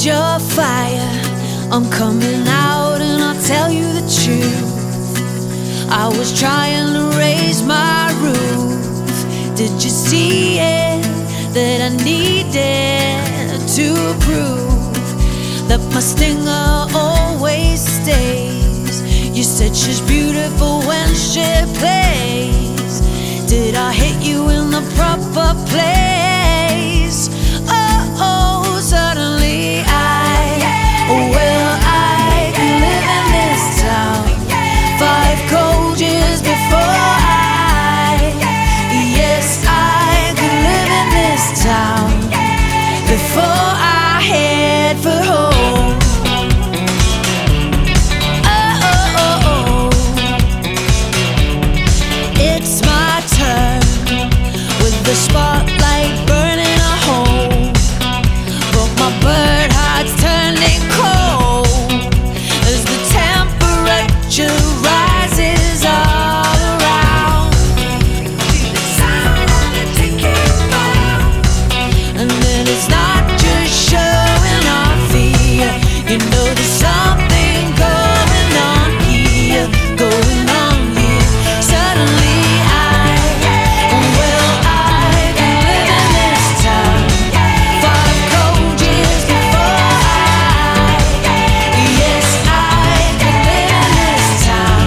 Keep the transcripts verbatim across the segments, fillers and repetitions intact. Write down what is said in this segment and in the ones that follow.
your fire. I'm coming out and I'll tell you the truth. I was trying to raise my roof. Did you see it? That I needed to prove that my stinger always stays. You said she's beautiful when she plays. Did I hit you in the proper place? Oh, oh, suddenly I, well, I can live in this town. Five cold years before I, yes, I could live in this town before I head for home. Oh, oh, oh, oh. It's my turn with the spotlight burning a hole, but my bird heart's turning cold as the temperature rises all around. Feel the sound of the ticking bomb, and then it's not just showing off here. You know there's something going on here, going on here. Suddenly I, well, I can live in this town. Five cold years before I, yes, I can live in this town.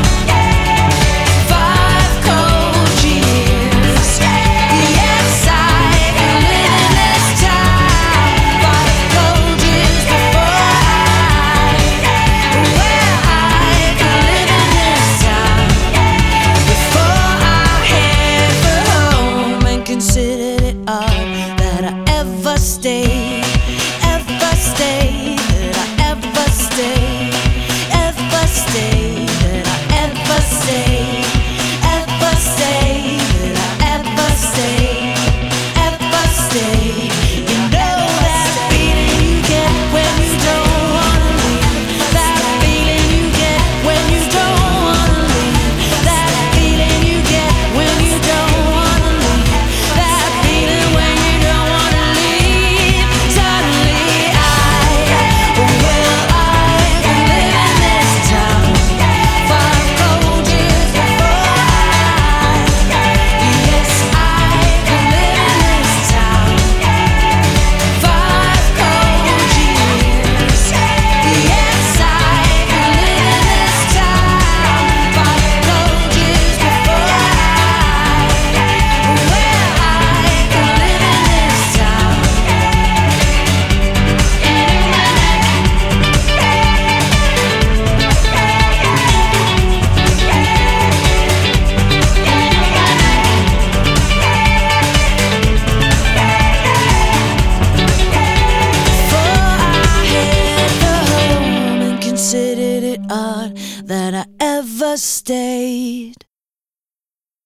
Five cold years, yes, I can live in this town. Five cold years before I, well, I can live in this town before I head for home. And considered it odd that I ever stayed, ever stayed, that I ever stayed, ever stayed, that I ever stayed, ever stayed, that I ever stayed, ever stayed. You know that feeling you get when you don't wanna leave, that feeling you get when you don't wanna leave, that feeling you get when you don't wanna leave, that feeling when you don't wanna leave. Suddenly I, well, I can live in this town. Five cold years before I, yes, I can live in this town. Five cold years, yes, I can live in this town. Five cold years before I, well, I can live in this town. Before I head for home, and considered it odd that I ever stayed.